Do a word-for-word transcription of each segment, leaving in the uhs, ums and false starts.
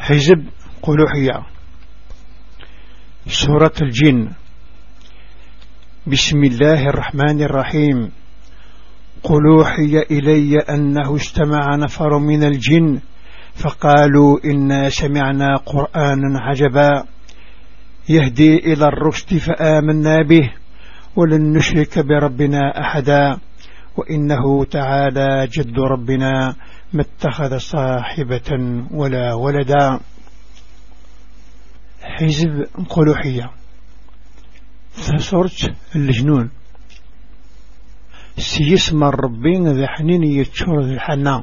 حزب قلوحية. سورة الجن. بسم الله الرحمن الرحيم. قل أوحي إلي أنه استمع نفر من الجن فقالوا إنا سمعنا قرآنا عجبا يهدي إلى الرشد فآمنا به ولن نشرك بربنا أحدا وإنه تعالى جد ربنا ما اتخذ صاحبة ولا ولدا. حزب قلوحية. ثسرت الجنون سيسمى الربين ذا حنين يتشور ذي الحنان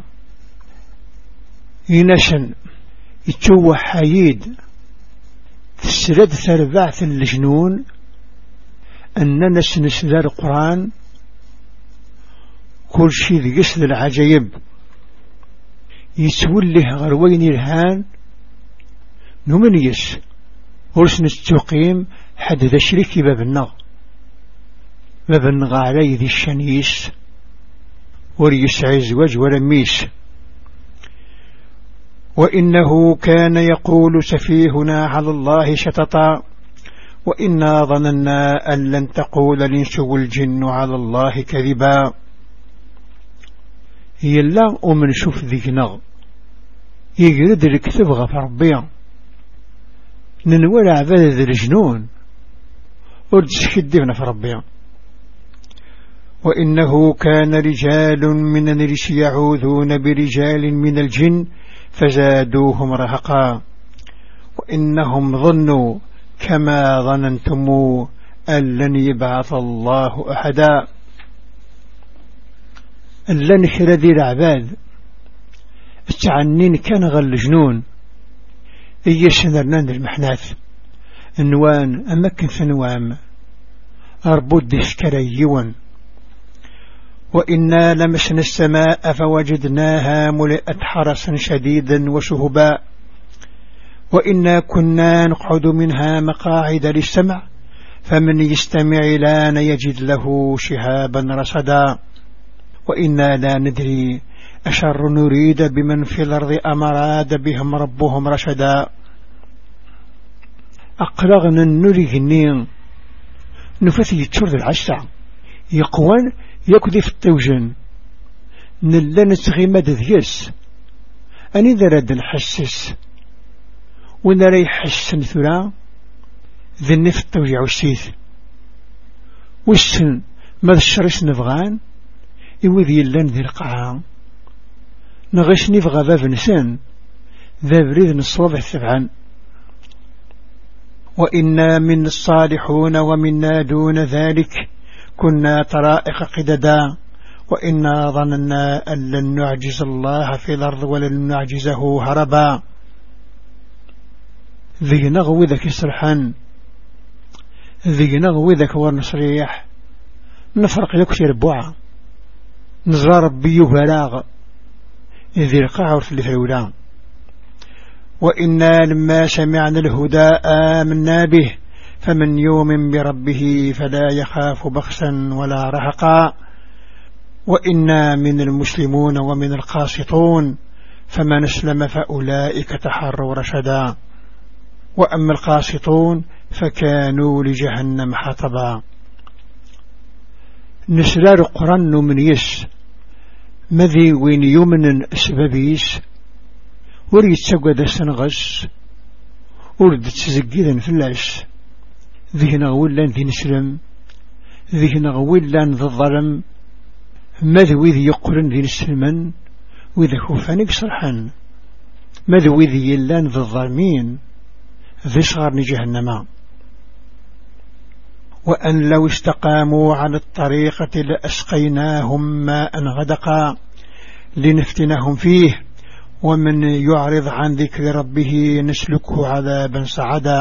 ينشن يتشوى حييد تسرد ثربعث الجنون أننا سنسل القرآن كل شيء ذي قسد العجيب يتوله غروين الهان نمنيس ورس نستقيم حد ذا شريك باب النغ باب النغ علي ذي الشنيس وريسعي الزواج ورميس. وإنه كان يقول سفيهنا على الله شططا وإنا ظننا أن لن تقول الإنس والجن على الله كذبا. يلا ومن شوف ذيك نغ يقرد الكتب غف ربيا ننوال عباد ذي الجنون وردش كدبنا في ربيا. وإنه كان رجال من الناس يعوذون برجال من الجن فزادوهم رهقا وإنهم ظنوا كما ظننتم أن لن يبعث الله أحدا. أن لن ذي العباد التعنين كان غل جنون إيش نرنان المحناث النوان أمكن ثنوام أربود دشكريون. وإنا لمسنا السماء فوجدناها ملئت حرسا شديدا وشهبا وإنا كنا نقعد منها مقاعد للسمع فمن يستمع لان يجد له شهابا رصدا. وإنا لا ندري أشر نريد بمن في الأرض أم أراد بهم ربهم رشدا. أقرغنا النري النين نفتي تشرد العشع يقوان يكذي في التوجن نلا نتغي مدى ذيس أني ذراد نحسس ونرى يحسن ثلا ذني في التوجع والسيث والسن ماذا الشرس نفغان يوذي اللان ذي القاعة نغش نفغى باب نسان ذا بريد نصوب الثبعان. وإنا من الصالحون ومنا دون ذلك كنا طرائق قددا وإنا ظننا أن لن نعجز الله في الأرض ولن نعجزه هربا. ذي نغوي ذاك سرحان ذي نغوي ذاك ورنصريح نفرق ذاك ربوعة نزرى ربي بلاغ ذي القاع في الفلولان. وإنا لما سمعنا الهدى آمنا به فمن يؤمن بربه فلا يخاف بخسا ولا رهقا. وإنا من المسلمون ومن القاسطون فمن اسلم فأولئك تحروا رشدا. وأما القاسطون فكانوا لجهنم حطبا. نسلار قرن من يس مذي وين يمن أسبابيس وريد سقود السنغس ورد تزقيدا في العش ذهنا غولان ذي نسلم ذهنا غولان ذي الظلم ماذا ذي يقرن ذي نسلمن وذا خوفانك صرحا ماذا ذي يلان ذي الظالمين ذي صغار جهنم. وأن لو استقاموا على الطريقة لأسقيناهم ماء غدقا لنفتنهم فيه ومن يعرض عن ذكر ربه نسلكه عذابا صعدا.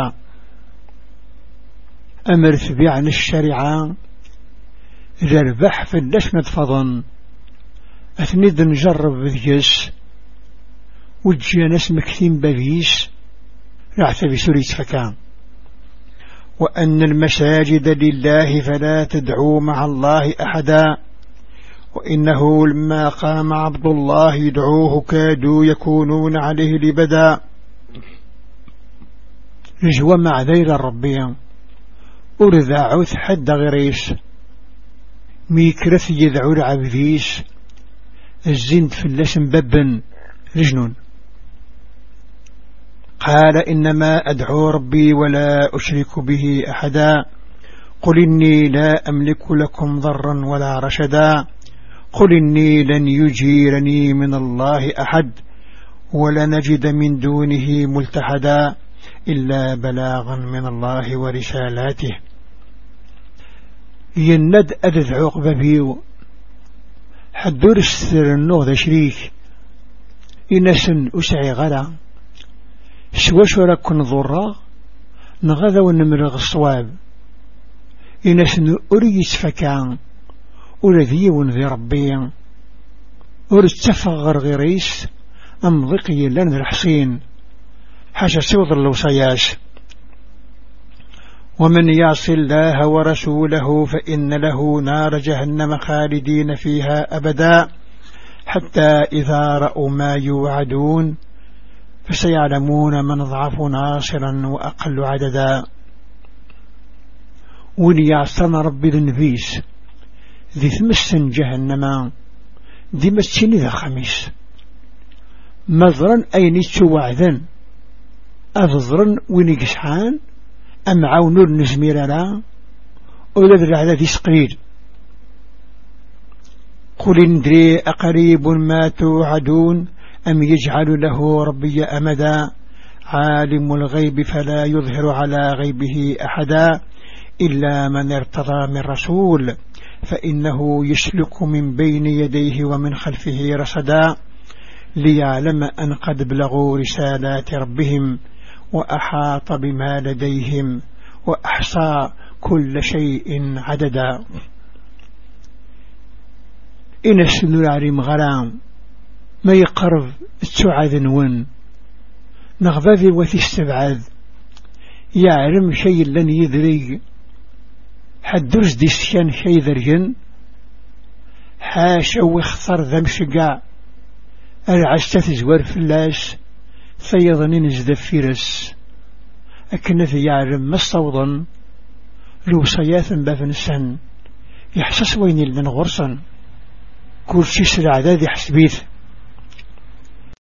أمر ثبيعن الشريعة جربح في اللشنة فضن أثنيد نجرب بذيس وجينا اسمكثين بذيس رعث بسوري فكان. وأن المساجد لله فلا تدعوا مع الله أحدا وإنه لما قام عبد الله يدعوه كادوا يكونون عليه لبدا رجوة مع ذيل الربية ورذا عوث حد غريس ميكرث يدعو العبديس الزند في اللسم ببن رجنون. قال إنما أدعو ربي ولا أشرك به أحدا قل إني لا أملك لكم ضرا ولا رشدا قل إني لن يجيرني من الله أحد ولنجد من دونه ملتحدا إلا بلاغا من الله ورسالاته. يند أدذ عقب بيو حدور السر النوض شريك إنسن أسعي غلا سواش وركن ضرا نغذا ونمرغ الصواب إنسن أريس فكان أولذي ونذي ربيا أرتفغر غريس أمضقي لن الحسين حاشا سوض اللوصياش. ومن يعص الله ورسوله فإن له نار جهنم خالدين فيها أبدا حتى إذا رأوا ما يوعدون فسيعلمون من ضعف ناصرا وأقل عددا. وليعصن ربي النبيس ذي ثمس جهنم ذي مسين ذا خميس مظرا أين توعذا أفضرا ونقشحان أم عونور نزمير لا أولاد العدد سقرير. قل اندري أقريب ما توعدون أم يجعل له ربي أمدا عالم الغيب فلا يظهر على غيبه أحدا إلا من ارتضى من رسول فإنه يسلك من بين يديه ومن خلفه رصدا ليعلم أن قد بلغوا رسالات ربهم وأحاط بما لديهم وأحصى كل شيء عددا. إن السنو العريم غرام ما يقرب السعاد نون نغذاذي وثي استبعاد يعلم شيء لن يدري حدرز ديسكان شيء ذرين حاشا واختار ذم شقاع العشتة زوار فلاس ثيضني نزد فيرس أكنث يعلم مستوضا لو صياثا بافنسان يحسس وين لن غرسا كل شي سرع ذا حسبيث